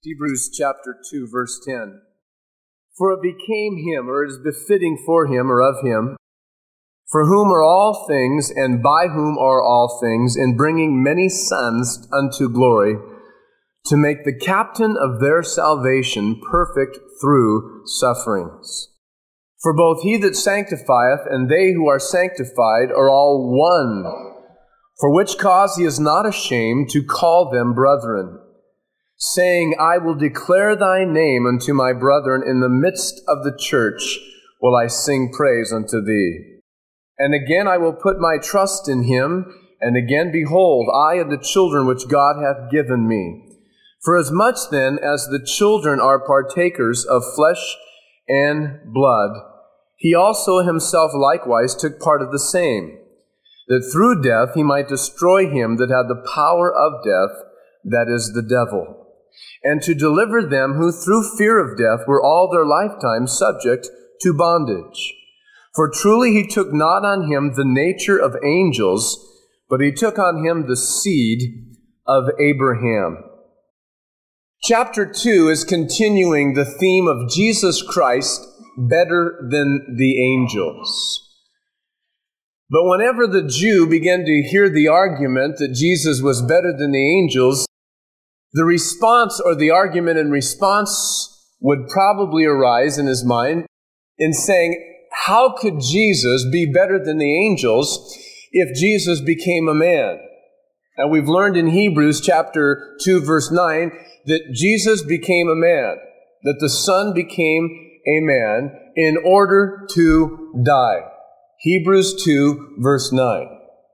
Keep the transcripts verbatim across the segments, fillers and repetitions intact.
Hebrews chapter two, verse ten. For it became him, or it is befitting for him, or of him, for whom are all things, and by whom are all things, in bringing many sons unto glory, to make the captain of their salvation perfect through sufferings. For both he that sanctifieth and they who are sanctified are all one, for which cause he is not ashamed to call them brethren, saying, I will declare thy name unto my brethren, in the midst of the church will I sing praise unto thee. And again I will put my trust in him, and again, behold, I and the children which God hath given me. For as much then as the children are partakers of flesh and blood, he also himself likewise took part of the same, that through death he might destroy him that had the power of death, that is, the devil, and to deliver them who through fear of death were all their lifetime subject to bondage. For truly he took not on him the nature of angels, but he took on him the seed of Abraham. Chapter two is continuing the theme of Jesus Christ better than the angels. But whenever the Jew began to hear the argument that Jesus was better than the angels, the response or the argument in response would probably arise in his mind in saying, how could Jesus be better than the angels if Jesus became a man? And we've learned in Hebrews chapter two, verse nine, that Jesus became a man, that the Son became a man in order to die. Hebrews two, verse nine.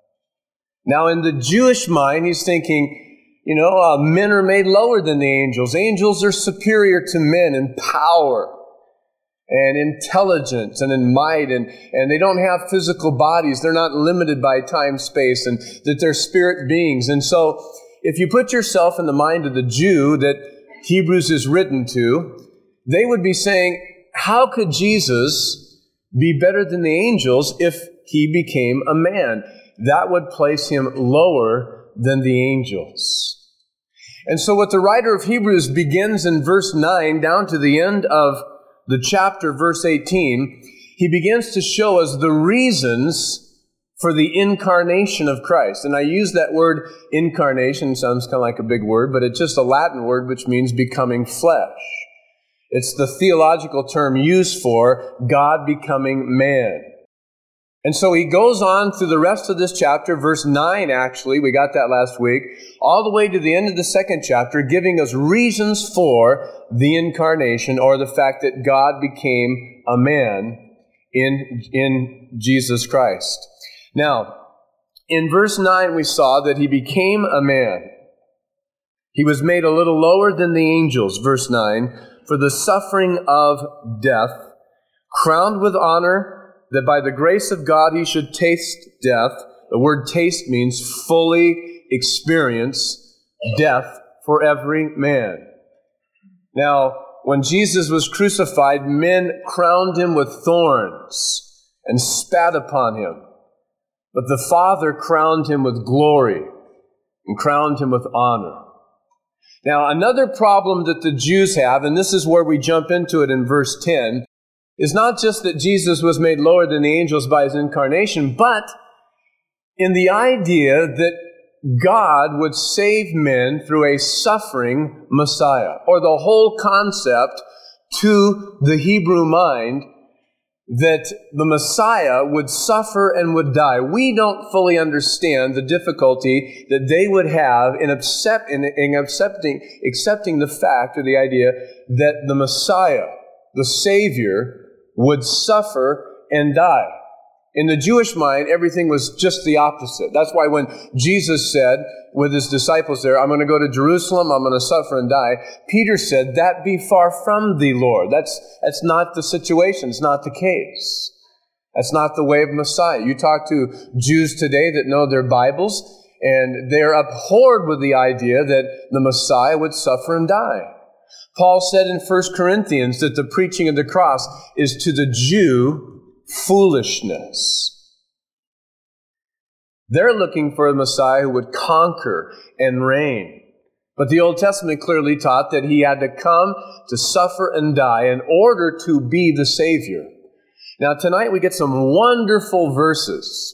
Now, in the Jewish mind, he's thinking, you know, uh, men are made lower than the angels. Angels are superior to men in power and intelligence and in might, and, and they don't have physical bodies. They're not limited by time, space, and that they're spirit beings. And so, if you put yourself in the mind of the Jew that Hebrews is written to, they would be saying, how could Jesus be better than the angels if he became a man? That would place him lower than the angels. And so what the writer of Hebrews begins in verse nine down to the end of the chapter, verse eighteen, he begins to show us the reasons for the incarnation of Christ. And I use that word incarnation, sounds kind of like a big word, but it's just a Latin word which means becoming flesh. It's the theological term used for God becoming man. And so he goes on through the rest of this chapter, verse nine actually, we got that last week, all the way to the end of the second chapter, giving us reasons for the incarnation, or the fact that God became a man in, in Jesus Christ. Now, in verse nine we saw that he became a man. He was made a little lower than the angels, verse nine, for the suffering of death, crowned with honor, that by the grace of God he should taste death. The word taste means fully experience death for every man. Now, when Jesus was crucified, men crowned him with thorns and spat upon him. But the Father crowned him with glory and crowned him with honor. Now, another problem that the Jews have, and this is where we jump into it in verse ten, is not just that Jesus was made lower than the angels by his incarnation, but in the idea that God would save men through a suffering Messiah, or the whole concept to the Hebrew mind that the Messiah would suffer and would die. We don't fully understand the difficulty that they would have in, accept, in, in accepting, accepting the fact or the idea that the Messiah, the Savior, would suffer and die. In the Jewish mind, everything was just the opposite. That's why when Jesus said with his disciples there, I'm going to go to Jerusalem, I'm going to suffer and die, Peter said, that be far from thee, Lord. That's, that's not the situation. It's not the case. That's not the way of Messiah. You talk to Jews today that know their Bibles, and they're abhorred with the idea that the Messiah would suffer and die. Paul said in First Corinthians that the preaching of the cross is to the Jew foolishness. They're looking for a Messiah who would conquer and reign. But the Old Testament clearly taught that he had to come to suffer and die in order to be the Savior. Now tonight we get some wonderful verses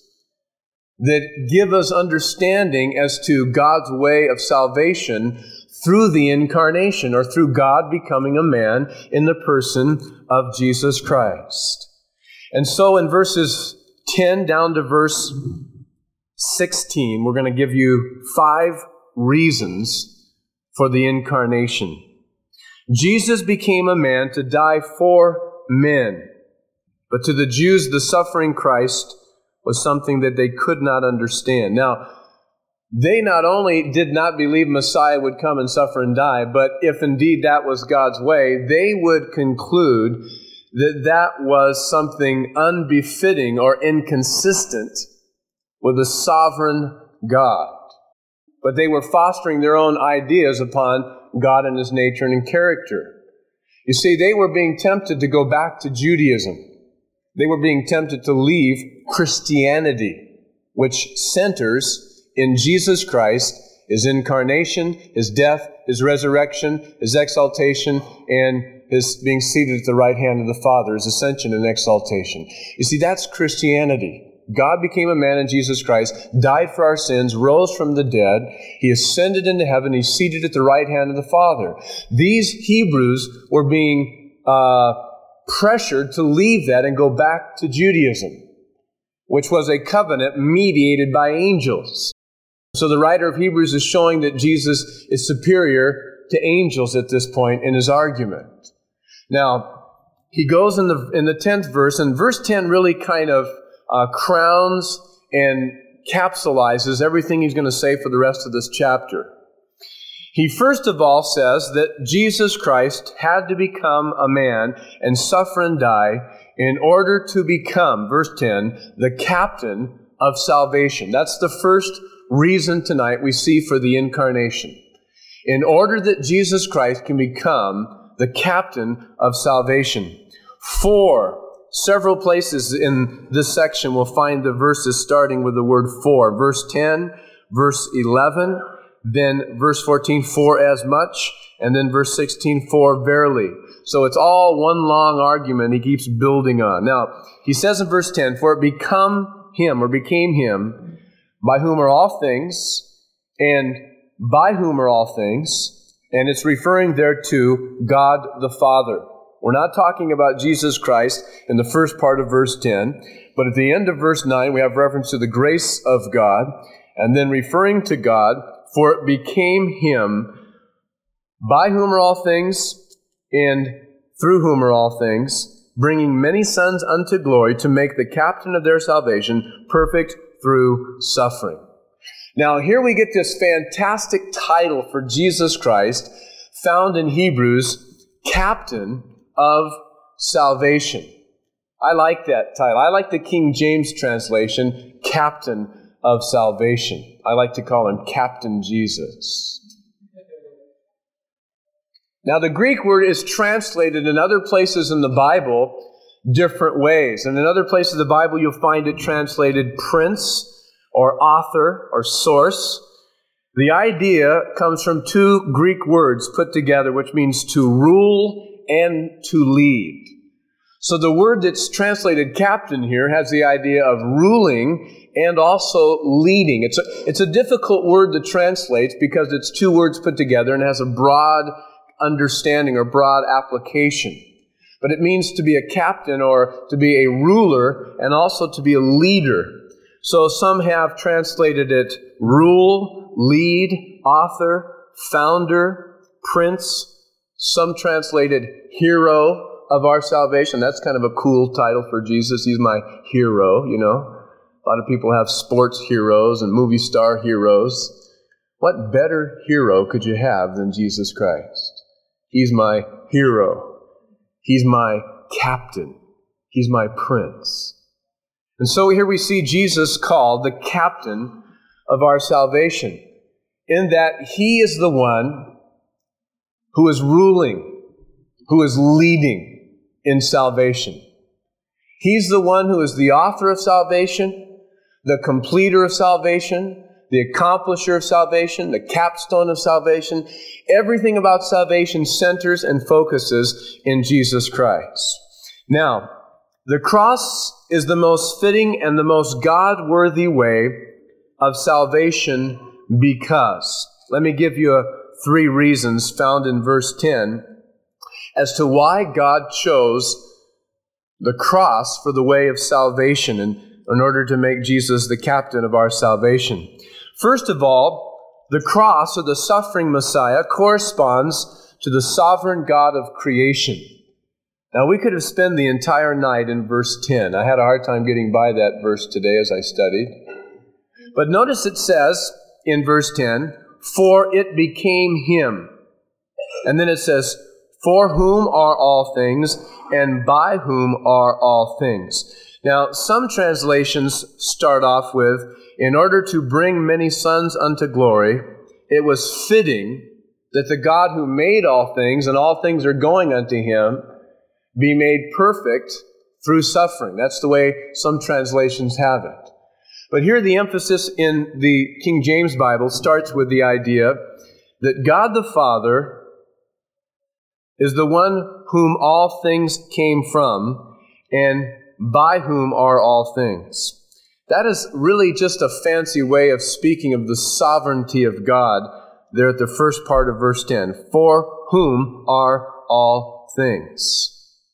that give us understanding as to God's way of salvation through the incarnation, or through God becoming a man in the person of Jesus Christ. And so in verses ten down to verse sixteen, we're going to give you five reasons for the incarnation. Jesus became a man to die for men, but to the Jews the suffering Christ was something that they could not understand. Now, they not only did not believe Messiah would come and suffer and die, but if indeed that was God's way, they would conclude that that was something unbefitting or inconsistent with a sovereign God. But they were fostering their own ideas upon God and His nature and character. You see, they were being tempted to go back to Judaism. They were being tempted to leave Christianity, which centers in Jesus Christ, His incarnation, His death, His resurrection, His exaltation, and His being seated at the right hand of the Father, His ascension and exaltation. You see, that's Christianity. God became a man in Jesus Christ, died for our sins, rose from the dead. He ascended into heaven. He's seated at the right hand of the Father. These Hebrews were being uh, pressured to leave that and go back to Judaism, which was a covenant mediated by angels. So the writer of Hebrews is showing that Jesus is superior to angels at this point in his argument. Now, he goes in the in the tenth verse, and verse ten really kind of uh, crowns and capsulizes everything he's going to say for the rest of this chapter. He first of all says that Jesus Christ had to become a man and suffer and die in order to become, verse ten, the captain of salvation. That's the first reason tonight we see for the incarnation. In order that Jesus Christ can become the captain of salvation. For several places in this section we'll find the verses starting with the word for. Verse ten, verse eleven, then verse fourteen, for as much, and then verse sixteen, for verily. So it's all one long argument he keeps building on. Now, he says in verse ten, for it become him, or became him, by whom are all things, and by whom are all things, and it's referring there to God the Father. We're not talking about Jesus Christ in the first part of verse ten, but at the end of verse nine, we have reference to the grace of God, and then referring to God, for it became him, by whom are all things, and through whom are all things, bringing many sons unto glory, to make the captain of their salvation perfect through suffering. Now, here we get this fantastic title for Jesus Christ, found in Hebrews, Captain of Salvation. I like that title. I like the King James translation, Captain of Salvation. I like to call him Captain Jesus. Now, the Greek word is translated in other places in the Bible different ways. And in other places of the Bible, you'll find it translated prince or author or source. The idea comes from two Greek words put together, which means to rule and to lead. So the word that's translated captain here has the idea of ruling and also leading. It's a, it's a difficult word to translate because it's two words put together and has a broad understanding or broad application. But it means to be a captain or to be a ruler and also to be a leader. So some have translated it rule, lead, author, founder, prince. Some translated hero of our salvation. That's kind of a cool title for Jesus. He's my hero, you know. A lot of people have sports heroes and movie star heroes. What better hero could you have than Jesus Christ? He's my hero. He's my captain. He's my prince. And so here we see Jesus called the captain of our salvation, in that he is the one who is ruling, who is leading in salvation. He's the one who is the author of salvation, the completer of salvation, the accomplisher of salvation, the capstone of salvation. Everything about salvation centers and focuses in Jesus Christ. Now, the cross is the most fitting and the most God-worthy way of salvation because. Let me give you a, three reasons found in verse ten as to why God chose the cross for the way of salvation and in order to make Jesus the captain of our salvation. First of all, the cross or the suffering Messiah corresponds to the sovereign God of creation. Now, we could have spent the entire night in verse ten. I had a hard time getting by that verse today as I studied. But notice it says in verse ten, for it became him. And then it says, for whom are all things, and by whom are all things. Now, some translations start off with, in order to bring many sons unto glory, it was fitting that the God who made all things, and all things are going unto him, be made perfect through suffering. That's the way some translations have it. But here the emphasis in the King James Bible starts with the idea that God the Father is the one whom all things came from, and by whom are all things. That is really just a fancy way of speaking of the sovereignty of God there at the first part of verse ten. For whom are all things.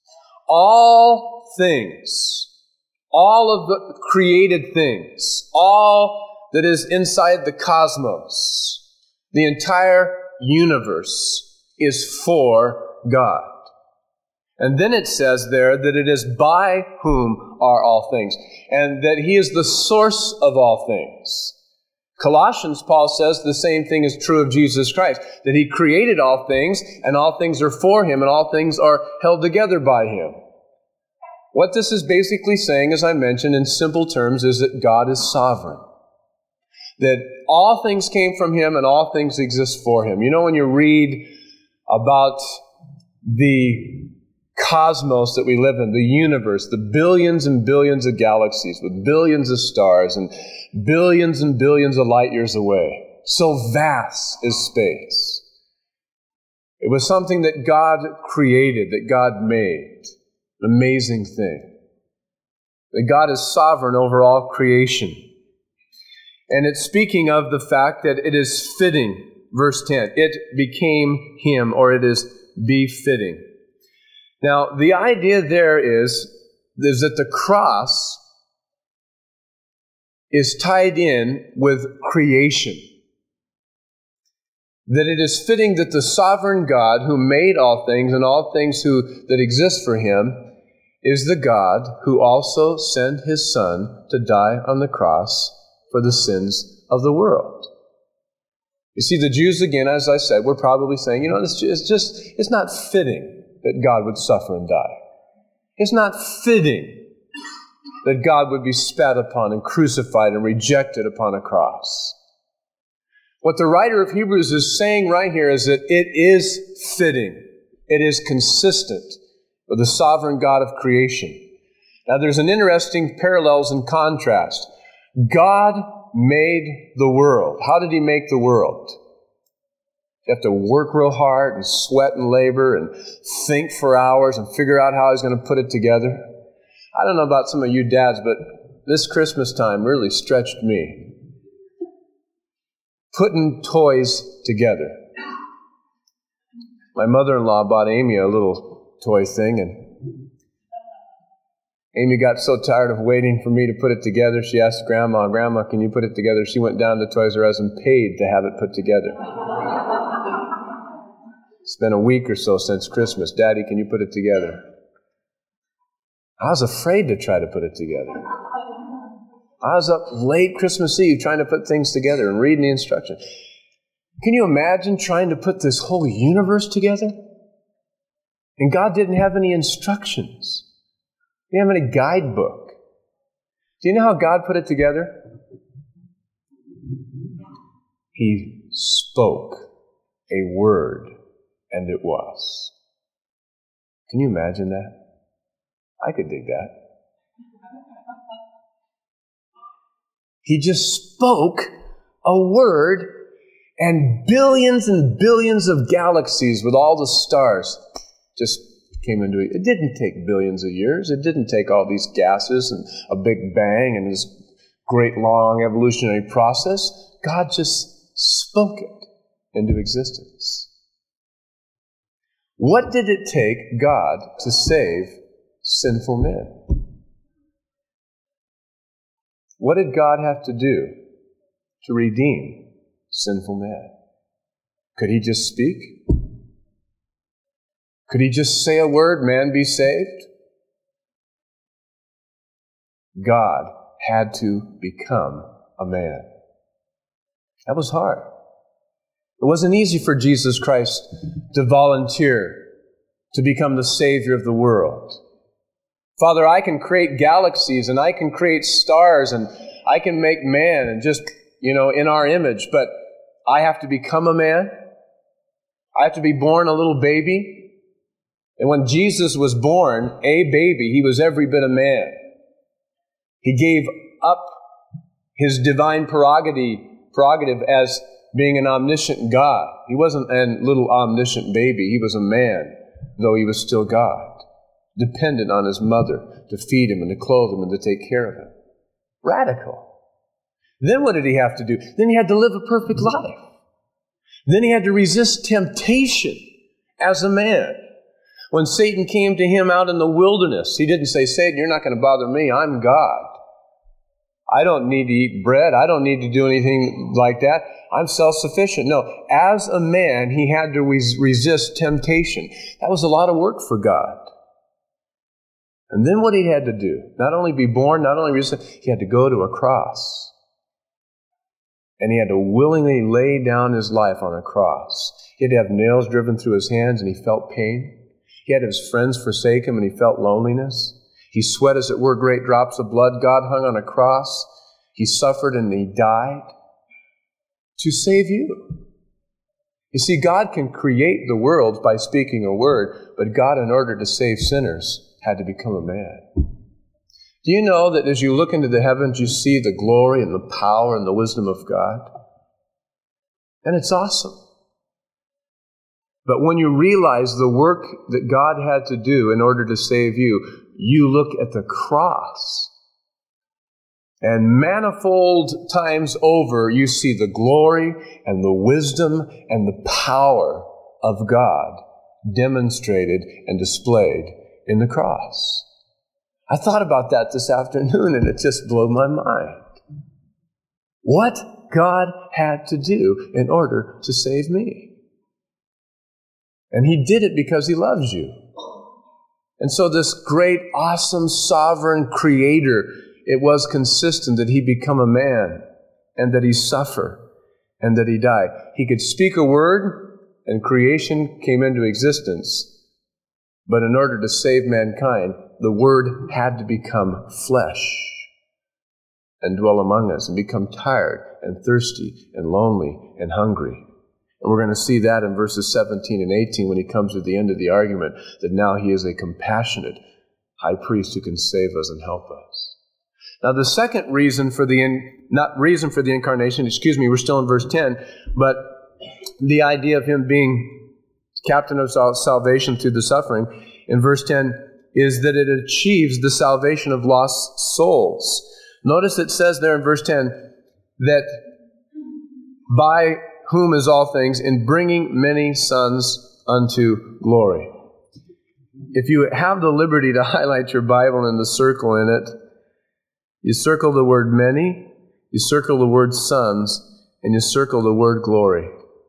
All things. All of the created things. All that is inside the cosmos. The entire universe is for God. And then it says there that it is by whom are all things, and that he is the source of all things. Colossians, Paul says the same thing is true of Jesus Christ, that he created all things, and all things are for him, and all things are held together by him. What this is basically saying, as I mentioned in simple terms, is that God is sovereign. That all things came from him, and all things exist for him. You know, when you read about the cosmos that we live in, the universe, the billions and billions of galaxies with billions of stars and billions and billions of light years away. So vast is space. It was something that God created, that God made. An amazing thing. That God is sovereign over all creation. And it's speaking of the fact that it is fitting, verse ten, it became him, or it is befitting. Now, the idea there is, is that the cross is tied in with creation. That it is fitting that the sovereign God who made all things and all things who that exist for him is the God who also sent his Son to die on the cross for the sins of the world. You see, the Jews, again, as I said, were probably saying, you know, it's just, it's just, it's not fitting that God would suffer and die. It's not fitting that God would be spat upon and crucified and rejected upon a cross. What the writer of Hebrews is saying right here is that it is fitting. It is consistent with the sovereign God of creation. Now, there's an interesting parallels and contrast. God made the world. How did he make the world? You have to work real hard and sweat and labor and think for hours and figure out how he's going to put it together. I don't know about some of you dads, but this Christmas time really stretched me. Putting toys together. My mother-in-law bought Amy a little toy thing, and Amy got so tired of waiting for me to put it together, she asked Grandma, Grandma, can you put it together? She went down to Toys R Us and paid to have it put together. It's been a week or so since Christmas. Daddy, can you put it together? I was afraid to try to put it together. I was up late Christmas Eve trying to put things together and reading the instructions. Can you imagine trying to put this whole universe together? And God didn't have any instructions. He didn't have any guidebook. Do you know how God put it together? He spoke a word, and it was. Can you imagine that? I could dig that. He just spoke A word, and billions and billions of galaxies with all the stars just came into it. It didn't take billions of years. It didn't take all these gases and a big bang and this great long evolutionary process. God just spoke it into existence. What did it take God to save sinful men? What did God have to do to redeem sinful men? Could he just speak? Could he just say a word, man be saved? God had to become a man. That was hard. It wasn't easy for Jesus Christ to volunteer to become the Savior of the world. Father, I can create galaxies and I can create stars and I can make man and just, you know, in our image, but I have to become a man. I have to be born a little baby. And when Jesus was born, a baby, he was every bit a man. He gave up his divine prerogative, prerogative as being an omniscient God. He wasn't a little omniscient baby. He was a man, though he was still God, dependent on his mother to feed him and to clothe him and to take care of him. Radical. Then what did he have to do? Then he had to live a perfect life. Then he had to resist temptation as a man. When Satan came to him out in the wilderness, he didn't say, Satan, you're not going to bother me. I'm God. I don't need to eat bread. I don't need to do anything like that. I'm self-sufficient. No, as a man, he had to res- resist temptation. That was a lot of work for God. And then what he had to do, not only be born, not only resist, he had to go to a cross. And he had to willingly lay down his life on a cross. He had to have nails driven through his hands, and he felt pain. He had his friends forsake him, and he felt loneliness. He sweat, as it were, great drops of blood. God hung on a cross. He suffered and he died to save you. You see, God can create the world by speaking a word, but God, in order to save sinners, had to become a man. Do you know that as you look into the heavens, you see the glory and the power and the wisdom of God? And it's awesome. But when you realize the work that God had to do in order to save you, you look at the cross. And manifold times over, you see the glory and the wisdom and the power of God demonstrated and displayed in the cross. I thought about that this afternoon, and it just blew my mind. What God had to do in order to save me. And he did it because he loves you. And so this great, awesome, sovereign creator, it was consistent that he become a man and that he suffer and that he die. He could speak a word and creation came into existence. But in order to save mankind, the word had to become flesh and dwell among us and become tired and thirsty and lonely and hungry. And we're going to see that in verses seventeen and eighteen when he comes to the end of the argument, that now he is a compassionate high priest who can save us and help us. Now the second reason for the, in, not reason for the incarnation, excuse me, we're still in verse ten, but the idea of him being captain of salvation through the suffering, in verse ten, is that it achieves the salvation of lost souls. Notice it says there in verse ten that by whom is all things, in bringing many sons unto glory. If you have the liberty to highlight your Bible and the circle in it, you circle the word many, you circle the word sons, and you circle the word glory.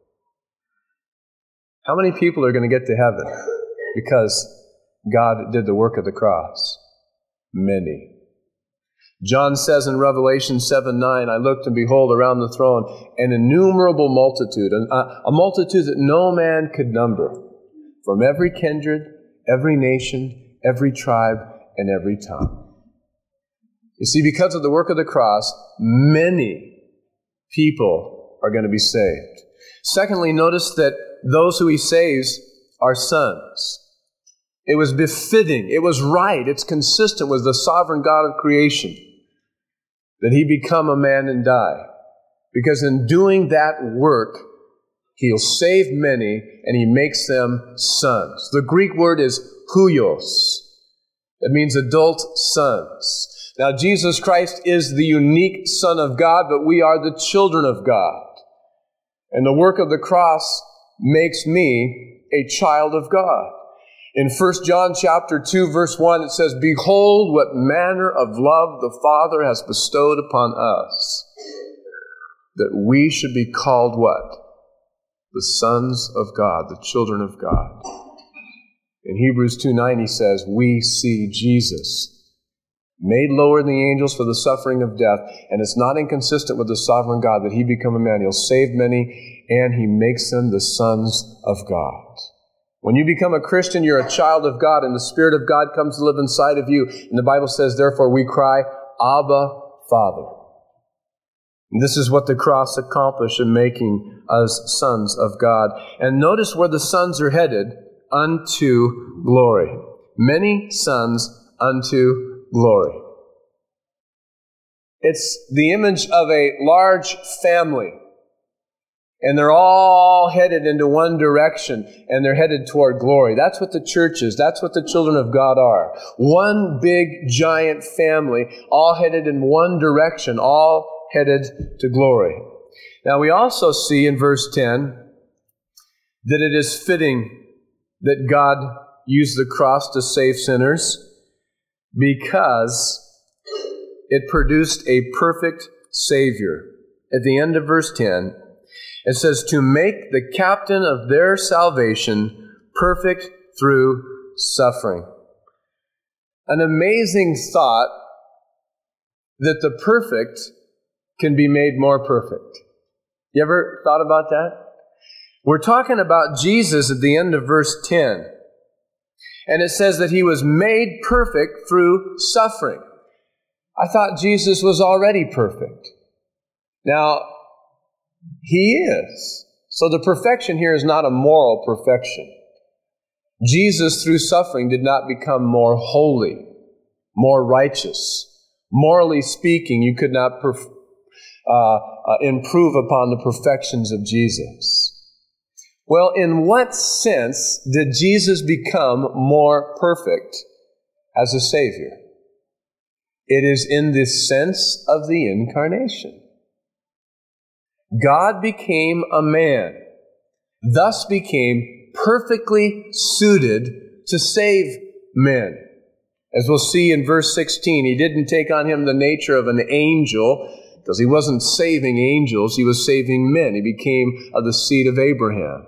How many people are going to get to heaven because God did the work of the cross? Many. John says in Revelation seven nine, I looked and behold around the throne an innumerable multitude, a, a multitude that no man could number, from every kindred, every nation, every tribe, and every tongue. You see, because of the work of the cross, many people are going to be saved. Secondly, notice that those who he saves are sons. It was befitting, it was right, it's consistent with the sovereign God of creation that he become a man and die. Because in doing that work, He'll save many, and He makes them sons. The Greek word is huios. It means adult sons. Now, Jesus Christ is the unique Son of God, but we are the children of God. And the work of the cross makes me a child of God. In First John chapter two, verse one, it says, "Behold, what manner of love the Father has bestowed upon us, that we should be called" what? The sons of God, the children of God. In Hebrews two nine, he says, "We see Jesus, made lower than the angels for the suffering of death, and it's not inconsistent with the sovereign God that He become a man. He'll save many, and He makes them the sons of God." When you become a Christian, you're a child of God, and the Spirit of God comes to live inside of you. And the Bible says, therefore, we cry, "Abba, Father." And this is what the cross accomplished in making us sons of God. And notice where the sons are headed: unto glory. Many sons unto glory. It's the image of a large family. And they're all headed into one direction, and they're headed toward glory. That's what the church is. That's what the children of God are. One big, giant family, all headed in one direction, all headed to glory. Now, we also see in verse ten that it is fitting that God used the cross to save sinners because it produced a perfect Savior. At the end of verse ten, it says, "To make the captain of their salvation perfect through suffering." An amazing thought that the perfect can be made more perfect. You ever thought about that? We're talking about Jesus at the end of verse ten. And it says that He was made perfect through suffering. I thought Jesus was already perfect. Now, He is. So the perfection here is not a moral perfection. Jesus, through suffering, did not become more holy, more righteous. Morally speaking, you could not perf- uh, uh, improve upon the perfections of Jesus. Well, in what sense did Jesus become more perfect as a Savior? It is in the sense of the incarnation. God became a man, thus became perfectly suited to save men. As we'll see in verse sixteen, He didn't take on Him the nature of an angel, because He wasn't saving angels, He was saving men. He became of the seed of Abraham.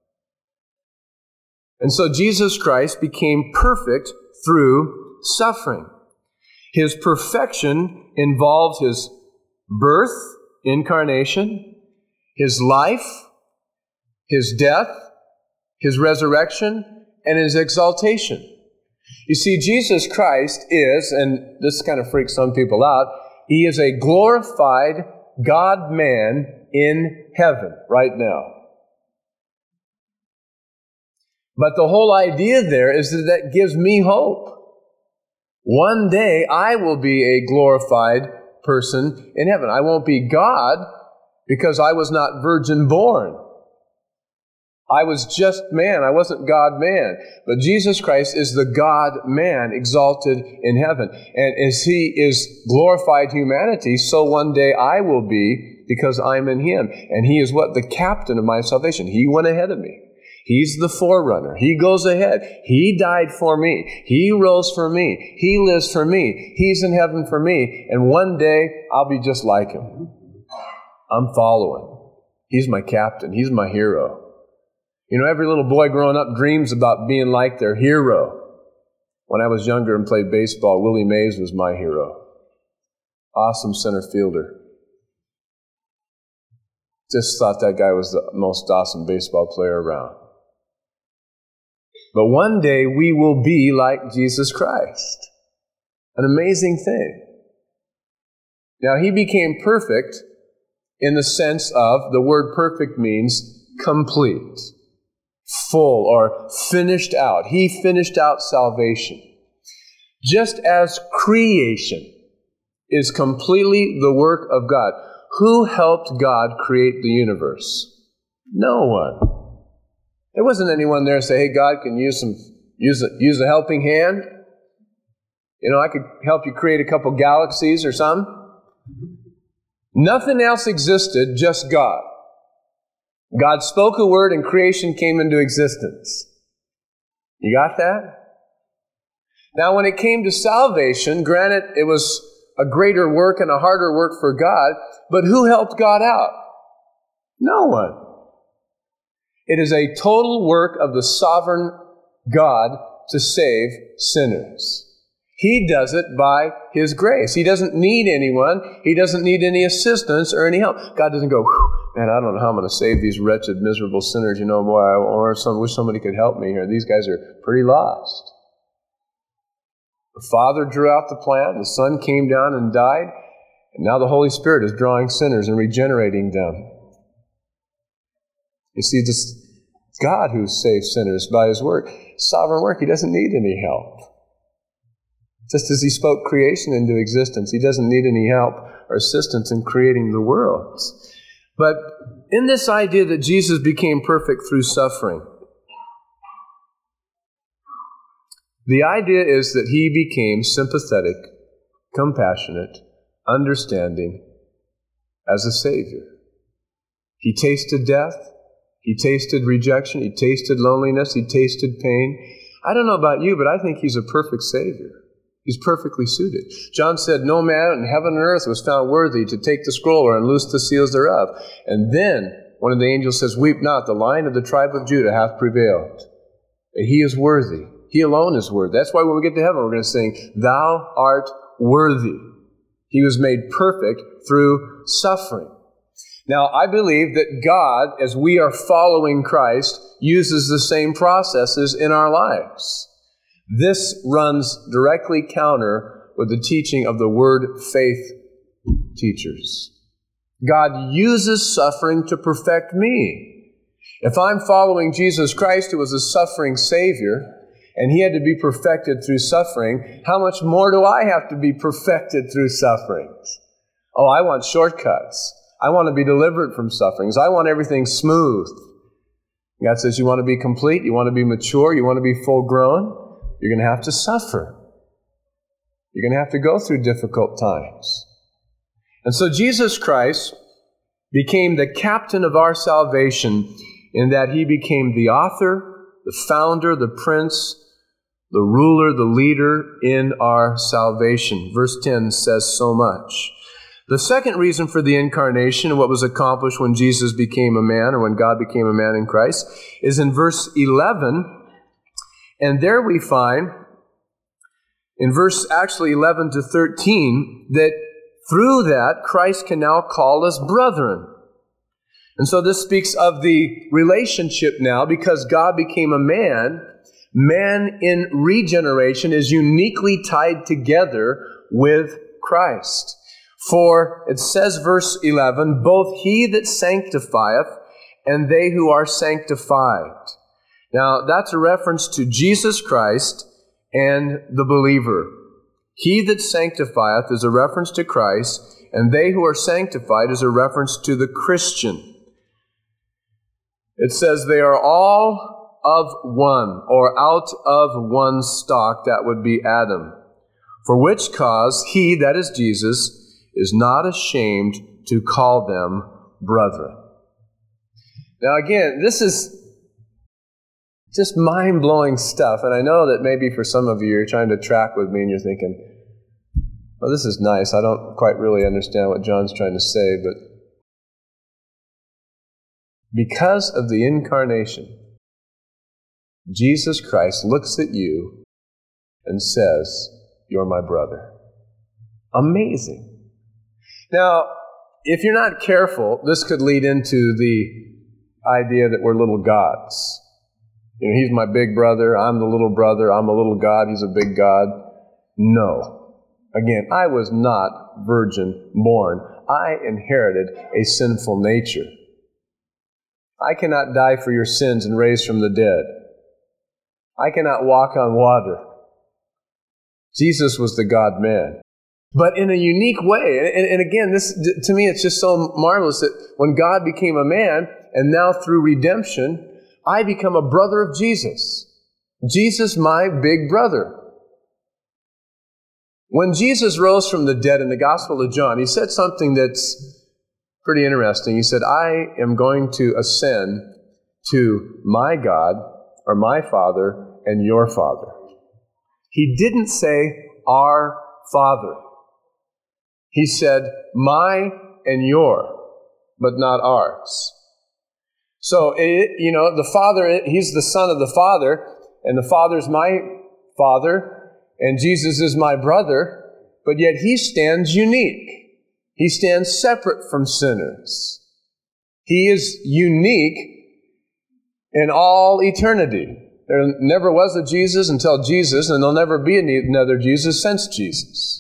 And so Jesus Christ became perfect through suffering. His perfection involved His birth, incarnation, His life, His death, His resurrection, and His exaltation. You see, Jesus Christ is, and this kind of freaks some people out, He is a glorified God-man in heaven right now. But the whole idea there is that that gives me hope. One day I will be a glorified person in heaven. I won't be God because I was not virgin born. I was just man. I wasn't God-man. But Jesus Christ is the God-man exalted in heaven. And as He is glorified humanity, so one day I will be because I'm in Him. And He is what? The captain of my salvation. He went ahead of me. He's the forerunner. He goes ahead. He died for me. He rose for me. He lives for me. He's in heaven for me. And one day I'll be just like Him. I'm following. He's my captain. He's my hero. You know, every little boy growing up dreams about being like their hero. When I was younger and played baseball, Willie Mays was my hero. Awesome center fielder. Just thought that guy was the most awesome baseball player around. But one day we will be like Jesus Christ. An amazing thing. Now, He became perfect in the sense of, the word perfect means complete, full, or finished out. He finished out salvation. Just as creation is completely the work of God. Who helped God create the universe? No one. There wasn't anyone there to say, hey, God, can use some use a, use a helping hand? You know, I could help you create a couple galaxies or something. Nothing else existed, just God. God spoke a word and creation came into existence. You got that? Now, when it came to salvation, granted, it was a greater work and a harder work for God, but who helped God out? No one. It is a total work of the sovereign God to save sinners. He does it by His grace. He doesn't need anyone. He doesn't need any assistance or any help. God doesn't go, man, I don't know how I'm going to save these wretched, miserable sinners. You know, boy, I or some, wish somebody could help me here. These guys are pretty lost. The Father drew out the plan. The Son came down and died. And now the Holy Spirit is drawing sinners and regenerating them. You see, it's God who saves sinners by His work. Sovereign work. He doesn't need any help. Just as He spoke creation into existence, He doesn't need any help or assistance in creating the worlds. But in this idea that Jesus became perfect through suffering, the idea is that He became sympathetic, compassionate, understanding as a Savior. He tasted death. He tasted rejection. He tasted loneliness. He tasted pain. I don't know about you, but I think He's a perfect Savior. He's perfectly suited. John said, no man in heaven and earth was found worthy to take the scroll or unloose the seals thereof. And then one of the angels says, weep not, the Lion of the tribe of Judah hath prevailed. He is worthy. He alone is worthy. That's why when we get to heaven, we're going to sing, thou art worthy. He was made perfect through suffering. Now, I believe that God, as we are following Christ, uses the same processes in our lives. This runs directly counter with the teaching of the Word faith teachers. God uses suffering to perfect me. If I'm following Jesus Christ, who was a suffering Savior, and He had to be perfected through suffering, how much more do I have to be perfected through sufferings? Oh, I want shortcuts. I want to be delivered from sufferings. I want everything smooth. God says you want to be complete, you want to be mature, you want to be full grown. You're going to have to suffer. You're going to have to go through difficult times. And so Jesus Christ became the captain of our salvation in that He became the author, the founder, the prince, the ruler, the leader in our salvation. Verse ten says so much. The second reason for the incarnation and what was accomplished when Jesus became a man, or when God became a man in Christ, is in verse eleven. And there we find, in verse actually eleven to thirteen, that through that, Christ can now call us brethren. And so this speaks of the relationship now, because God became a man. Man in regeneration is uniquely tied together with Christ. For it says, verse eleven, both He that sanctifieth and they who are sanctified. Now, that's a reference to Jesus Christ and the believer. He that sanctifieth is a reference to Christ, and they who are sanctified is a reference to the Christian. It says they are all of one, or out of one stock, that would be Adam. For which cause He, that is Jesus, is not ashamed to call them brethren. Now again, this is just mind-blowing stuff. And I know that maybe for some of you, you're trying to track with me and you're thinking, well, this is nice. I don't quite really understand what John's trying to say, but because of the incarnation, Jesus Christ looks at you and says, you're my brother. Amazing. Now, if you're not careful, this could lead into the idea that we're little gods. You know, He's my big brother, I'm the little brother, I'm a little God, He's a big God. No. Again, I was not virgin born. I inherited a sinful nature. I cannot die for your sins and raise from the dead. I cannot walk on water. Jesus was the God-man. but in a unique way. And, and again, this to me, it's just so marvelous that when God became a man, and now through redemption, I become a brother of Jesus. Jesus, my big brother. When Jesus rose from the dead in the Gospel of John, he said something that's pretty interesting. He said, I am going to ascend to my God, or my Father, and your Father. He didn't say, our Father. He said, my and your, but not ours. So, it, you know, the Father, he's the Son of the Father, and the Father's my Father, and Jesus is my brother, but yet he stands unique. He stands separate from sinners. He is unique in all eternity. There never was a Jesus until Jesus, and there'll never be another Jesus since Jesus.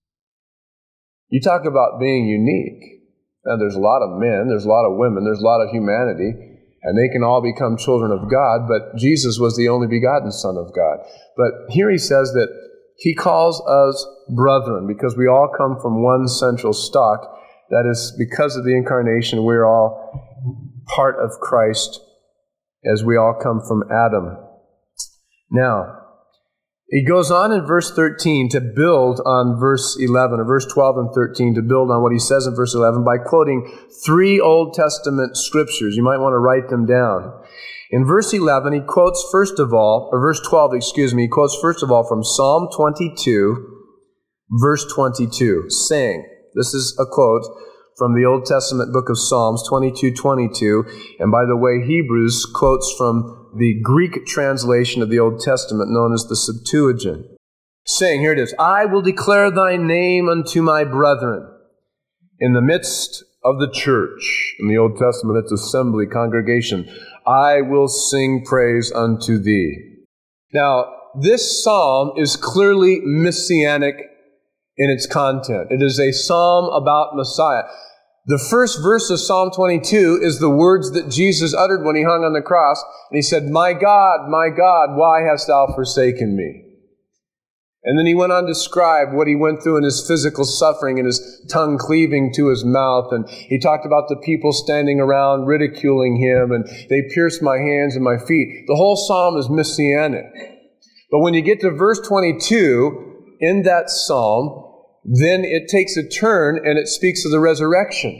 You talk about being unique. Now, there's a lot of men, there's a lot of women, there's a lot of humanity, and they can all become children of God, but Jesus was the only begotten Son of God. But here he says that he calls us brethren because we all come from one central stock. That is, because of the incarnation, we're all part of Christ as we all come from Adam. Now, he goes on in verse thirteen to build on verse eleven, or verse twelve and thirteen, to build on what he says in verse eleven by quoting three Old Testament scriptures. You might want to write them down. In verse eleven, he quotes first of all, or verse twelve, excuse me, he quotes first of all from Psalm twenty-two, verse twenty-two, saying, this is a quote from the Old Testament book of Psalms, twenty-two twenty-two, and by the way, Hebrews quotes from the Greek translation of the Old Testament known as the Septuagint, saying, here it is, I will declare thy name unto my brethren. In the midst of the church, in the Old Testament, it's assembly, congregation, I will sing praise unto thee. Now, this psalm is clearly messianic in its content. It is a psalm about Messiah. The first verse of Psalm twenty-two is the words that Jesus uttered when he hung on the cross. And he said, my God, my God, why hast thou forsaken me? And then he went on to describe what he went through in his physical suffering and his tongue cleaving to his mouth. And he talked about the people standing around ridiculing him, and they pierced my hands and my feet. The whole psalm is messianic. But when you get to verse twenty-two in that psalm, then it takes a turn and it speaks of the resurrection.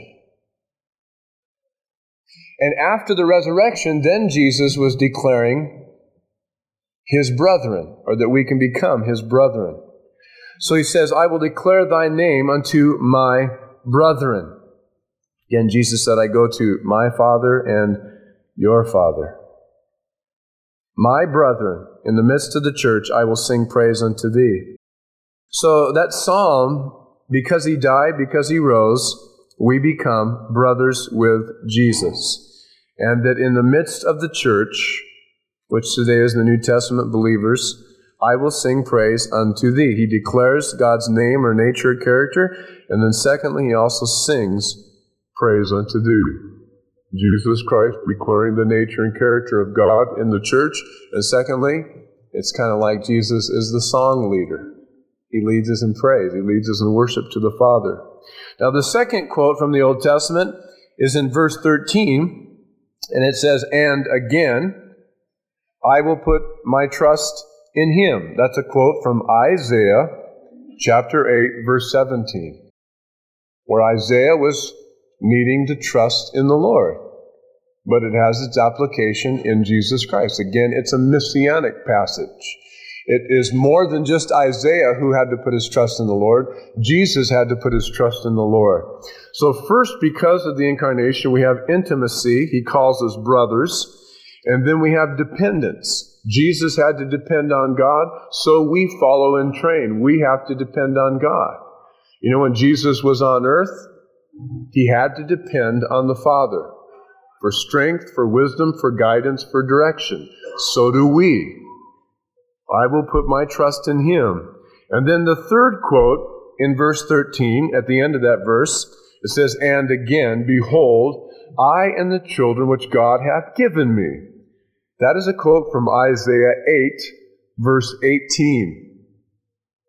And after the resurrection, then Jesus was declaring his brethren, or that we can become his brethren. So he says, I will declare thy name unto my brethren. Again, Jesus said, I go to my Father and your Father. My brethren, in the midst of the church, I will sing praise unto thee. So that psalm, because he died, because he rose, we become brothers with Jesus. And that in the midst of the church, which today is the New Testament believers, I will sing praise unto thee. He declares God's name or nature or character, and then secondly, he also sings praise unto thee. Jesus Christ declaring the nature and character of God in the church, and secondly, it's kind of like Jesus is the song leader. He leads us in praise. He leads us in worship to the Father. Now, the second quote from the Old Testament is in verse thirteen, and it says, and again, I will put my trust in him. That's a quote from Isaiah chapter eight, verse seventeen, where Isaiah was needing to trust in the Lord. But it has its application in Jesus Christ. Again, it's a messianic passage. It is more than just Isaiah who had to put his trust in the Lord. Jesus had to put his trust in the Lord. So first, because of the incarnation, we have intimacy. He calls us brothers. And then we have dependence. Jesus had to depend on God, so we follow and train. We have to depend on God. You know, when Jesus was on earth, he had to depend on the Father for strength, for wisdom, for guidance, for direction. So do we. I will put my trust in him. And then the third quote in verse thirteen, at the end of that verse, it says, and again, behold, I and the children which God hath given me. That is a quote from Isaiah eight, verse eighteen.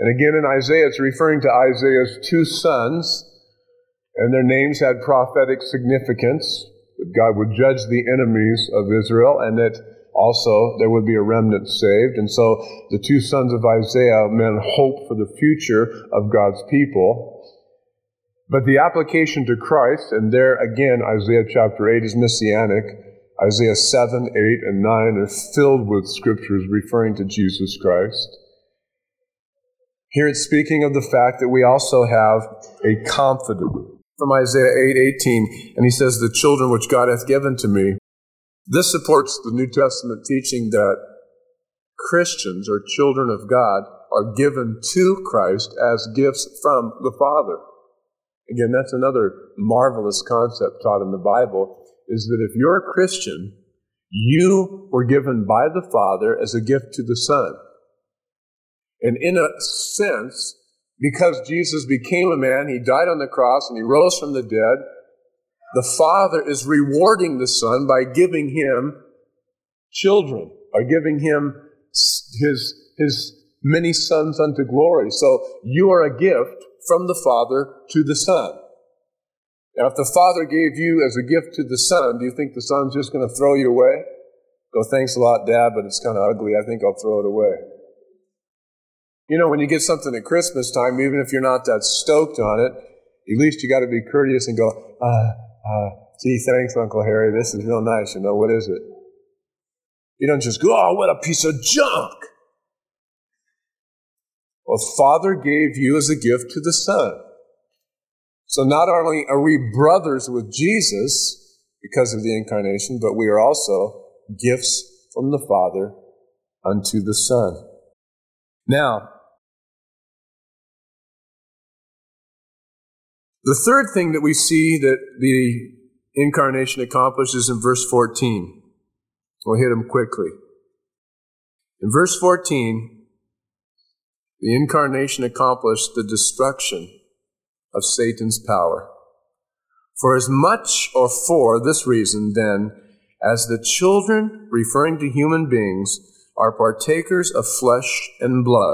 And again in Isaiah, it's referring to Isaiah's two sons, and their names had prophetic significance, that God would judge the enemies of Israel, and that also there would be a remnant saved. And so the two sons of Isaiah meant hope for the future of God's people. But the application to Christ, and there again, Isaiah chapter eight is messianic. Isaiah seven, eight, and nine are filled with scriptures referring to Jesus Christ. Here it's speaking of the fact that we also have a confidence. From Isaiah eight, eighteen, and he says, the children which God hath given to me. This supports the New Testament teaching that Christians, or children of God, are given to Christ as gifts from the Father. Again, that's another marvelous concept taught in the Bible, is that if you're a Christian, you were given by the Father as a gift to the Son. And in a sense, because Jesus became a man, he died on the cross, and he rose from the dead, the Father is rewarding the Son by giving him children, by giving him his, his many sons unto glory. So you are a gift from the Father to the Son. Now, if the Father gave you as a gift to the Son, do you think the Son's just going to throw you away? Go, thanks a lot, Dad, but it's kind of ugly. I think I'll throw it away. You know, when you get something at Christmas time, even if you're not that stoked on it, at least you got to be courteous and go, uh, uh, gee, thanks, Uncle Harry. This is real nice. You know, what is it? You don't just go, oh, what a piece of junk. Well, Father gave you as a gift to the Son. So not only are we brothers with Jesus because of the incarnation, but we are also gifts from the Father unto the Son. Now, the third thing that we see that the incarnation accomplishes in verse fourteen. We'll hit them quickly. In verse fourteen, the incarnation accomplished the destruction of Satan's power. For as much, or for this reason, then, as the children, referring to human beings, are partakers of flesh and blood,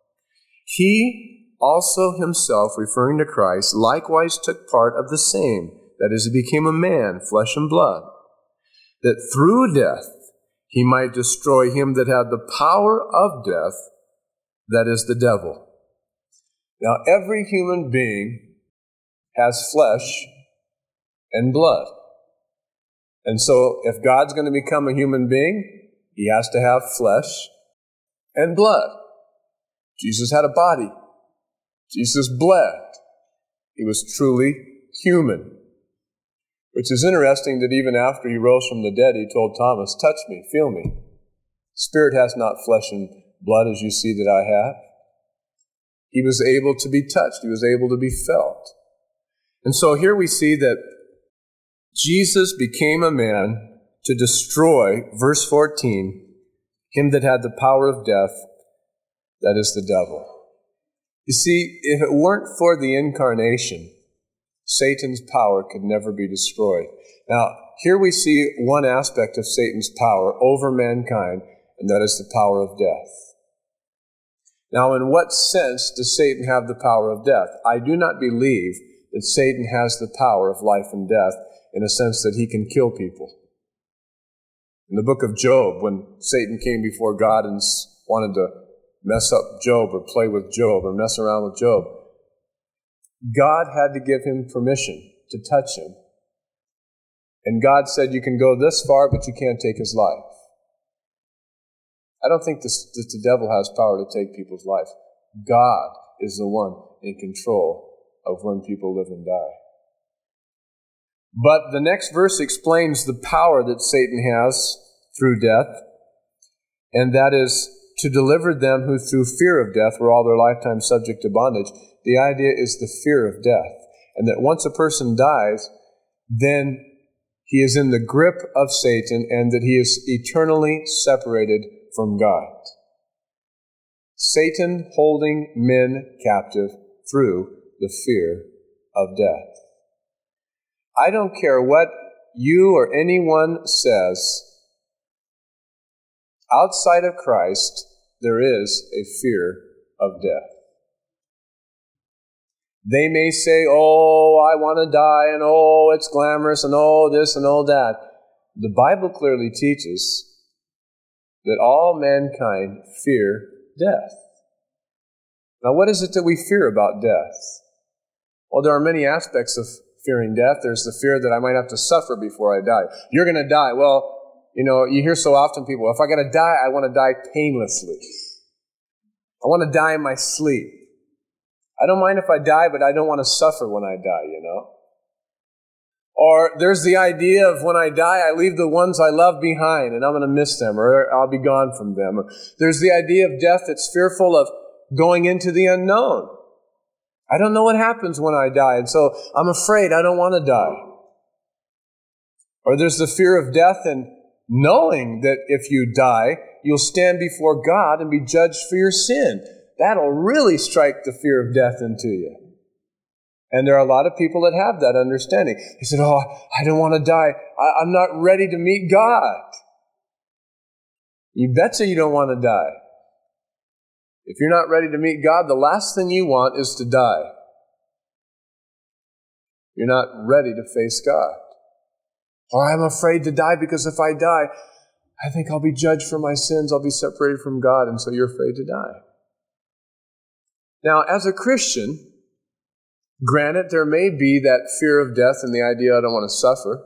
he also himself, referring to Christ, likewise took part of the same, that is, he became a man, flesh and blood, that through death he might destroy him that had the power of death, that is, the devil. Now, every human being has flesh and blood. And so, if God's going to become a human being, he has to have flesh and blood. Jesus had a body. Jesus bled. He was truly human. Which is interesting that even after he rose from the dead, he told Thomas, touch me, feel me. Spirit has not flesh and blood as you see that I have. He was able to be touched. He was able to be felt. And so here we see that Jesus became a man to destroy, verse fourteen, him that had the power of death, that is the devil. You see, if it weren't for the incarnation, Satan's power could never be destroyed. Now, here we see one aspect of Satan's power over mankind, and that is the power of death. Now, in what sense does Satan have the power of death? I do not believe that Satan has the power of life and death in a sense that he can kill people. In the book of Job, when Satan came before God and wanted to mess up Job or play with Job or mess around with Job, God had to give him permission to touch him. And God said, you can go this far, but you can't take his life. I don't think this, that the devil has power to take people's lives. God is the one in control of when people live and die. But the next verse explains the power that Satan has through death, and that is to deliver them who through fear of death were all their lifetime subject to bondage. The idea is the fear of death, and that once a person dies, then he is in the grip of Satan, and that he is eternally separated from God. Satan holding men captive through the fear of death. I don't care what you or anyone says, outside of Christ, there is a fear of death. They may say, oh, I want to die, and oh, it's glamorous, and oh, this and all that. The Bible clearly teaches that all mankind fear death. Now, what is it that we fear about death? Well, there are many aspects of fearing death. There's the fear that I might have to suffer before I die. You're going to die. Well, you know, you hear so often people, if I got to die, I want to die painlessly. I want to die in my sleep. I don't mind if I die, but I don't want to suffer when I die, you know. Or there's the idea of when I die, I leave the ones I love behind, and I'm going to miss them, or I'll be gone from them. Or there's the idea of death that's fearful of going into the unknown. I don't know what happens when I die, and so I'm afraid I don't want to die. Or there's the fear of death and knowing that if you die, you'll stand before God and be judged for your sin. That'll really strike the fear of death into you. And there are a lot of people that have that understanding. They said, oh, I don't want to die. I, I'm not ready to meet God. You betcha you don't want to die. If you're not ready to meet God, the last thing you want is to die. You're not ready to face God. Or I'm afraid to die because if I die, I think I'll be judged for my sins. I'll be separated from God, and so you're afraid to die. Now, as a Christian, granted, there may be that fear of death and the idea I don't want to suffer.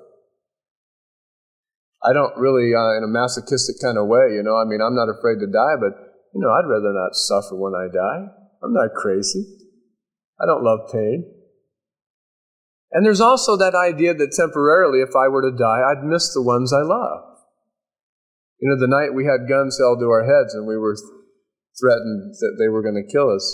I don't really, uh, in a masochistic kind of way, you know, I mean, I'm not afraid to die, but, you know, I'd rather not suffer when I die. I'm not crazy. I don't love pain. And there's also that idea that temporarily, if I were to die, I'd miss the ones I love. You know, the night we had guns held to our heads and we were threatened that they were going to kill us,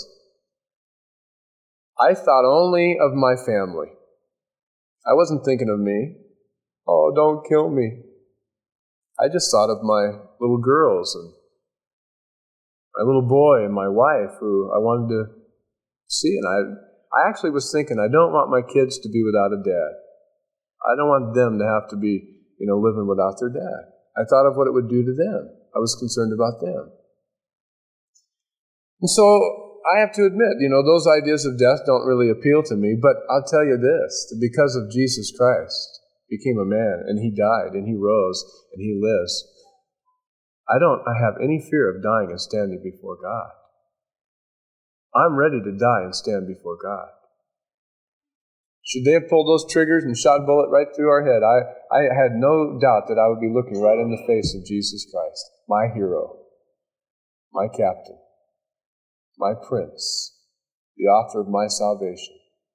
I thought only of my family. I wasn't thinking of me. Oh, don't kill me. I just thought of my little girls and my little boy and my wife who I wanted to see. And I, I actually was thinking, I don't want my kids to be without a dad. I don't want them to have to be, you know, living without their dad. I thought of what it would do to them. I was concerned about them. And so I have to admit, you know, those ideas of death don't really appeal to me, but I'll tell you this, that because of Jesus Christ, became a man, and he died, and he rose, and he lives, I don't I have any fear of dying and standing before God. I'm ready to die and stand before God. Should they have pulled those triggers and shot a bullet right through our head, I, I had no doubt that I would be looking right in the face of Jesus Christ, my hero, my captain, my prince, the author of my salvation.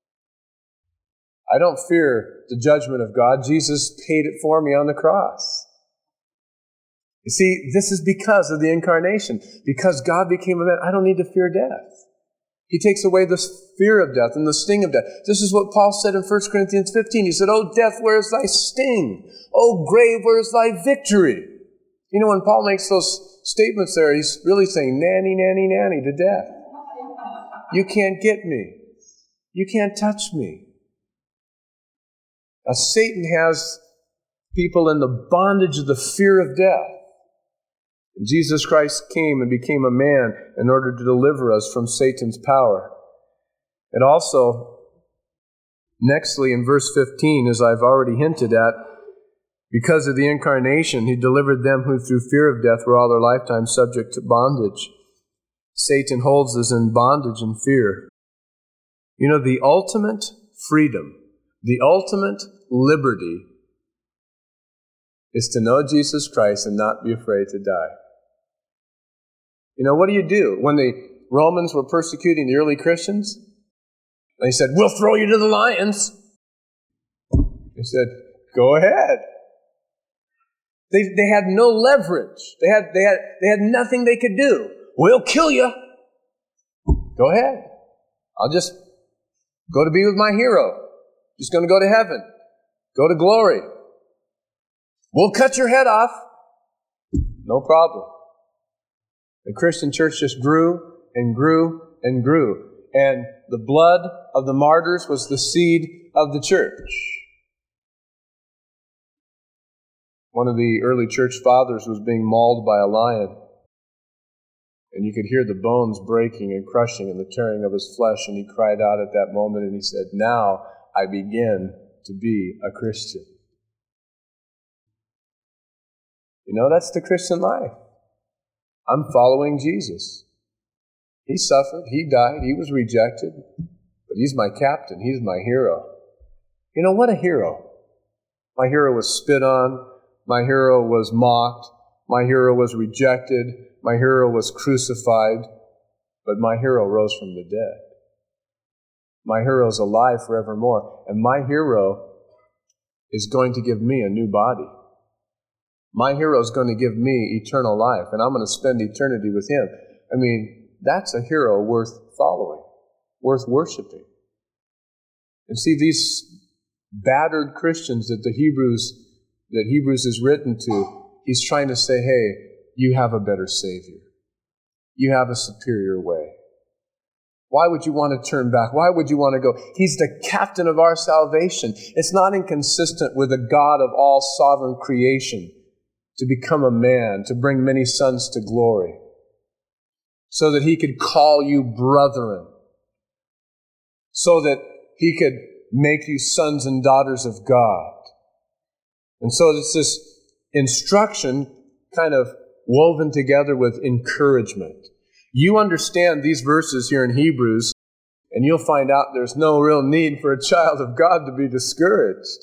I don't fear the judgment of God. Jesus paid it for me on the cross. You see, this is because of the incarnation. Because God became a man, I don't need to fear death. He takes away the fear of death and the sting of death. This is what Paul said in First Corinthians fifteen. He said, "Oh, death, where is thy sting? Oh, grave, where is thy victory?" You know, when Paul makes those statements there, he's really saying, nanny, nanny, nanny to death. You can't get me. You can't touch me. Now, Satan has people in the bondage of the fear of death. And Jesus Christ came and became a man in order to deliver us from Satan's power. And also, nextly in verse fifteen, as I've already hinted at, because of the incarnation, he delivered them who through fear of death were all their lifetime subject to bondage. Satan holds us in bondage and fear. You know, the ultimate freedom, the ultimate liberty is to know Jesus Christ and not be afraid to die. You know, what do you do? When the Romans were persecuting the early Christians, they said, "We'll throw you to the lions." They said, "Go ahead." They, they had no leverage. They had, they, had, they had nothing they could do. "We'll kill you." Go ahead. I'll just go to be with my hero. Just going to go to heaven. Go to glory. "We'll cut your head off." No problem. The Christian church just grew and grew and grew. And the blood of the martyrs was the seed of the church. One of the early church fathers was being mauled by a lion. And you could hear the bones breaking and crushing and the tearing of his flesh. And he cried out at that moment and he said, now I begin to be a Christian. You know, that's the Christian life. I'm following Jesus. He suffered, he died, he was rejected, but he's my captain, he's my hero. You know, what a hero. My hero was spit on, my hero was mocked, my hero was rejected, my hero was crucified, but my hero rose from the dead. My hero is alive forevermore, and my hero is going to give me a new body. My hero is going to give me eternal life, and I'm going to spend eternity with him. I mean, that's a hero worth following, worth worshiping. And see, these battered Christians that the Hebrews, that Hebrews is written to, he's trying to say, hey, you have a better Savior. You have a superior way. Why would you want to turn back? Why would you want to go? He's the captain of our salvation. It's not inconsistent with the God of all sovereign creation to become a man, to bring many sons to glory, so that he could call you brethren, so that he could make you sons and daughters of God. And so it's this instruction kind of woven together with encouragement. You understand these verses here in Hebrews, and you'll find out there's no real need for a child of God to be discouraged.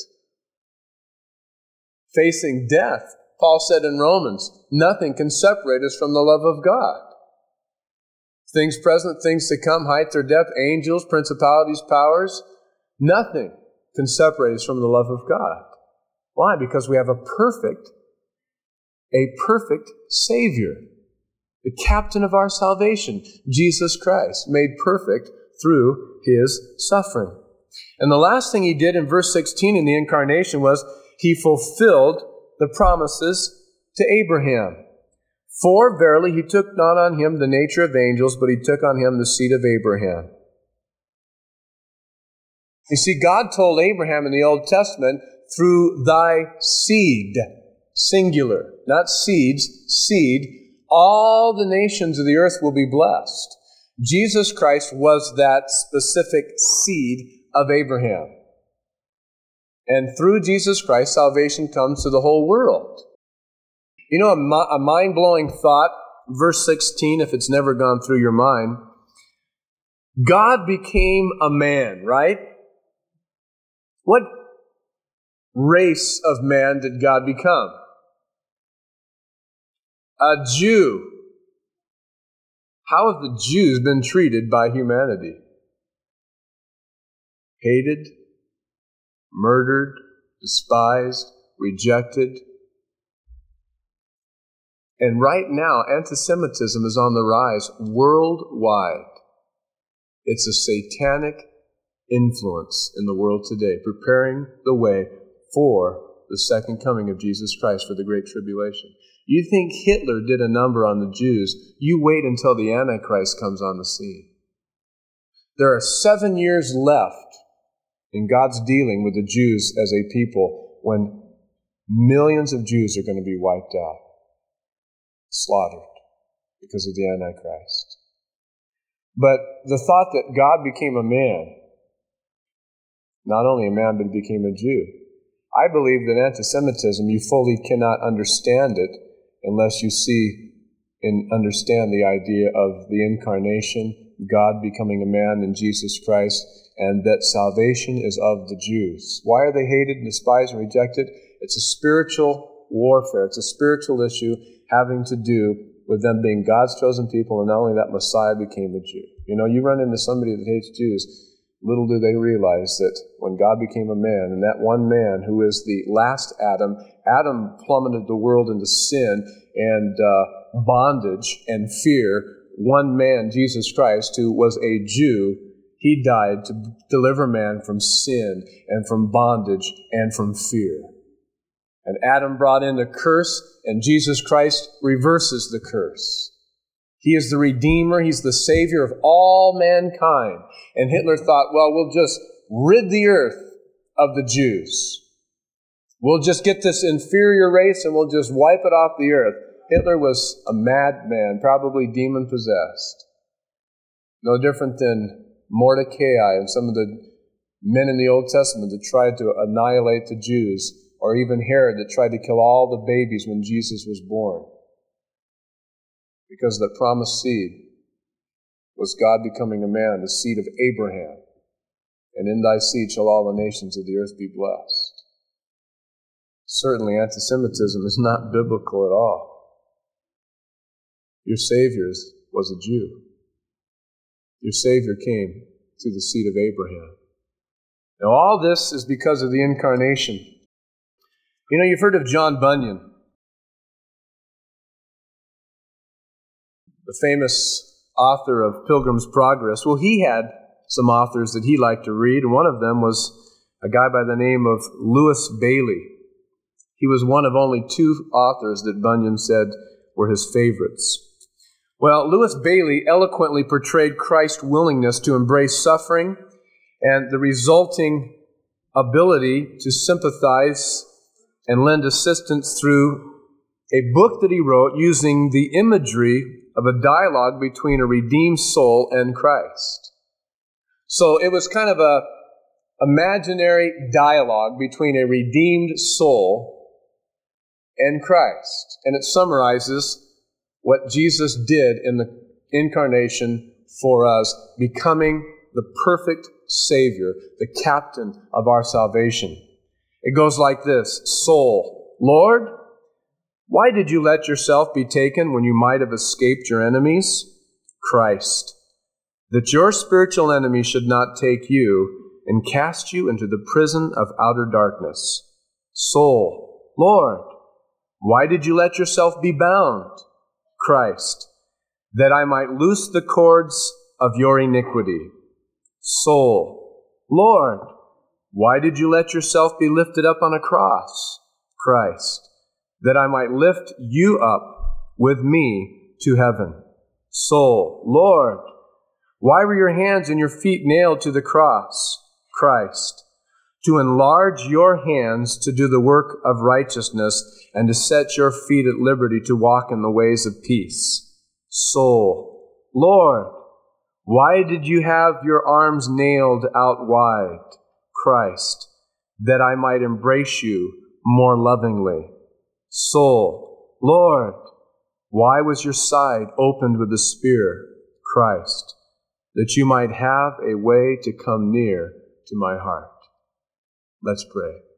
Facing death, Paul said in Romans, nothing can separate us from the love of God. Things present, things to come, height or depth, angels, principalities, powers, nothing can separate us from the love of God. Why? Because we have a perfect, a perfect Savior, the captain of our salvation, Jesus Christ, made perfect through his suffering. And the last thing he did in verse sixteen in the incarnation was he fulfilled the promises to Abraham. For verily he took not on him the nature of angels, but he took on him the seed of Abraham. You see, God told Abraham in the Old Testament, through thy seed, singular, not seeds, seed, all the nations of the earth will be blessed. Jesus Christ was that specific seed of Abraham. And through Jesus Christ, salvation comes to the whole world. You know, a, a mind-blowing thought, verse sixteen, if it's never gone through your mind. God became a man, right? What race of man did God become? A Jew. How have the Jews been treated by humanity? Hated, murdered, despised, rejected. And right now, anti-Semitism is on the rise worldwide. It's a satanic influence in the world today, preparing the way for the second coming of Jesus Christ for the Great Tribulation. You think Hitler did a number on the Jews? You wait until the Antichrist comes on the scene. There are seven years left in God's dealing with the Jews as a people when millions of Jews are going to be wiped out, slaughtered because of the Antichrist. But the thought that God became a man, not only a man, but he became a Jew. I believe that anti-Semitism, you fully cannot understand it unless you see and understand the idea of the incarnation, God becoming a man in Jesus Christ, and that salvation is of the Jews. Why are they hated and despised and rejected? It's a spiritual warfare. It's a spiritual issue having to do with them being God's chosen people, and not only that, Messiah became a Jew. You know, you run into somebody that hates Jews, little do they realize that when God became a man, and that one man who is the last Adam, Adam plummeted the world into sin and uh, bondage and fear. One man, Jesus Christ, who was a Jew, he died to deliver man from sin and from bondage and from fear. And Adam brought in the curse, and Jesus Christ reverses the curse. He is the Redeemer. He's the Savior of all mankind. And Hitler thought, well, we'll just rid the earth of the Jews. We'll just get this inferior race and we'll just wipe it off the earth. Hitler was a madman, probably demon-possessed. No different than Mordecai and some of the men in the Old Testament that tried to annihilate the Jews, or even Herod that tried to kill all the babies when Jesus was born. Because the promised seed was God becoming a man, the seed of Abraham. And in thy seed shall all the nations of the earth be blessed. Certainly anti-Semitism is not biblical at all. Your Savior was a Jew. Your Savior came through the seed of Abraham. Now all this is because of the incarnation. You know, you've heard of John Bunyan, the famous author of Pilgrim's Progress. Well, he had some authors that he liked to read, and one of them was a guy by the name of Lewis Bailey. He was one of only two authors that Bunyan said were his favorites. Well, Lewis Bailey eloquently portrayed Christ's willingness to embrace suffering and the resulting ability to sympathize and lend assistance through a book that he wrote using the imagery of a dialogue between a redeemed soul and Christ. So it was kind of a imaginary dialogue between a redeemed soul and Christ. And it summarizes what Jesus did in the incarnation for us, becoming the perfect Savior, the captain of our salvation. It goes like this: Soul, Lord, why did you let yourself be taken when you might have escaped your enemies? Christ, that your spiritual enemy should not take you and cast you into the prison of outer darkness. Soul, Lord, why did you let yourself be bound? Christ, that I might loose the cords of your iniquity. Soul, Lord, why did you let yourself be lifted up on a cross? Christ, that I might lift you up with me to heaven. Soul, Lord, why were your hands and your feet nailed to the cross? Christ, to enlarge your hands to do the work of righteousness and to set your feet at liberty to walk in the ways of peace. Soul, Lord, why did you have your arms nailed out wide? Christ, that I might embrace you more lovingly. Soul, Lord, why was your side opened with a spear? Christ, that you might have a way to come near to my heart. Let's pray.